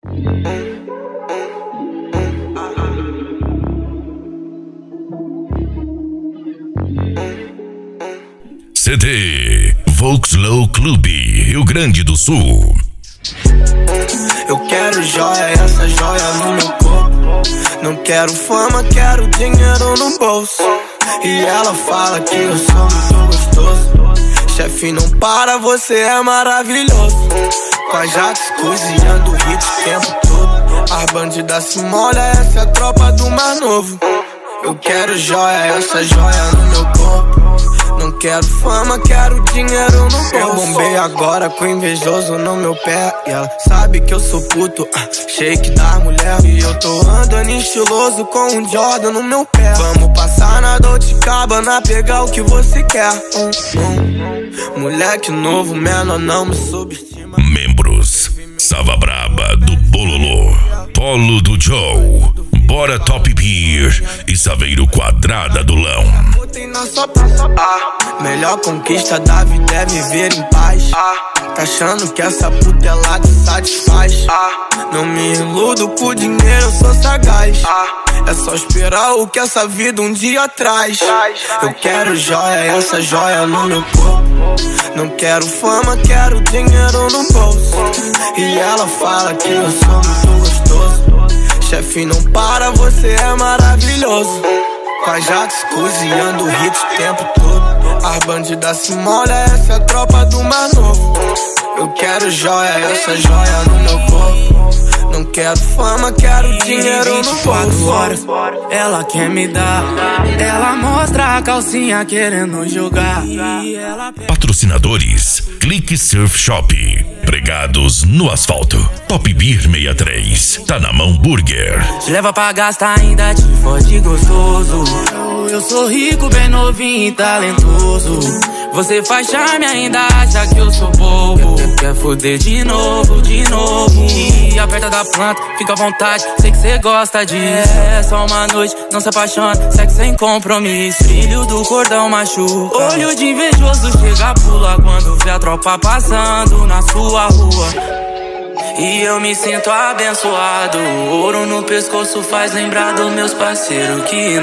CD Volkslow Clube, Rio Grande do Sul. Eu quero joia, essa joia no meu corpo. Não quero fama, quero dinheiro no bolso. E ela fala que eu sou muito gostoso. Chefe, não para, você é maravilhoso. Com a Jax cozinhando hits o tempo todo. As bandidas se molham, essa é a tropa do Mar Novo. Eu quero joia, essa joia no meu corpo. Não quero fama, quero dinheiro no bolso. Eu bombei agora com invejoso no meu pé. E ela sabe que eu sou puto, shake da mulher. E eu tô andando estiloso com um Jordan no meu pé. Vamos passar na Dolce Gabbana, pegar o que você quer. Moleque novo, menor, não me subestima. Membros: Sava Braba do Bololô, Polo do Joe, Bora Top Beer e Saveiro Quadrada do Lão. Melhor conquista da vida é viver em paz. Tá achando que essa puta ela te satisfaz? Não me iludo por dinheiro, eu sou sagaz. É só esperar o que essa vida um dia traz. Eu quero joia, essa joia no meu corpo. Não quero fama, quero dinheiro no bolso. E ela fala que eu sou muito gostoso. Chefe, não para, você é maravilhoso. Com a Jax cozinhando hits o tempo todo. As bandidas se molham, essa é a tropa do Mar Novo. Eu quero joia, essa joia no meu corpo. Não quero fama, quero dinheiro no bolso. Horas, ela quer me dar. Ela mostra a calcinha querendo jogar. Patrocinadores: Clique Surf Shop, pregados no asfalto, Top Beer 63, Tá na Mão Burger. Te leva pra gastar, ainda te fode gostoso. Eu sou rico, bem novinho e talentoso. Você faz charme, ainda acha que eu sou bobo. Quer foder de novo, de novo. E aperta da planta, fica à vontade, sei que cê gosta disso. É só uma noite, não se apaixona, sexo sem compromisso. Brilho do cordão machuca. Olho de invejoso chega, pula quando vê a tropa passando na sua rua. E eu me sinto abençoado. Ouro no pescoço faz lembrar dos meus parceiros que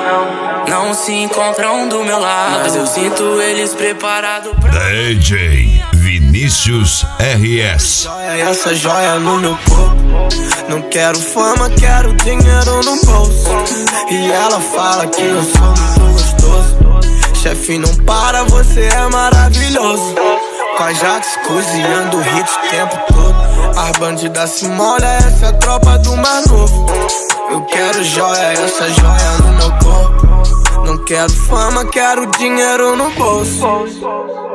não se encontram do meu lado. Mas eu sinto eles preparados pra... DJ Vinícius RS. Essa joia no meu corpo. Não quero fama, quero dinheiro no bolso. E ela fala que eu sou muito gostoso. Chefe, não para, você é maravilhoso. Com a Jax cozinhando hits o tempo todo. As bandidas se molham, essa é a tropa do Mar Novo. Eu quero joia, essa joia no meu corpo. Não quero fama, quero dinheiro no bolso.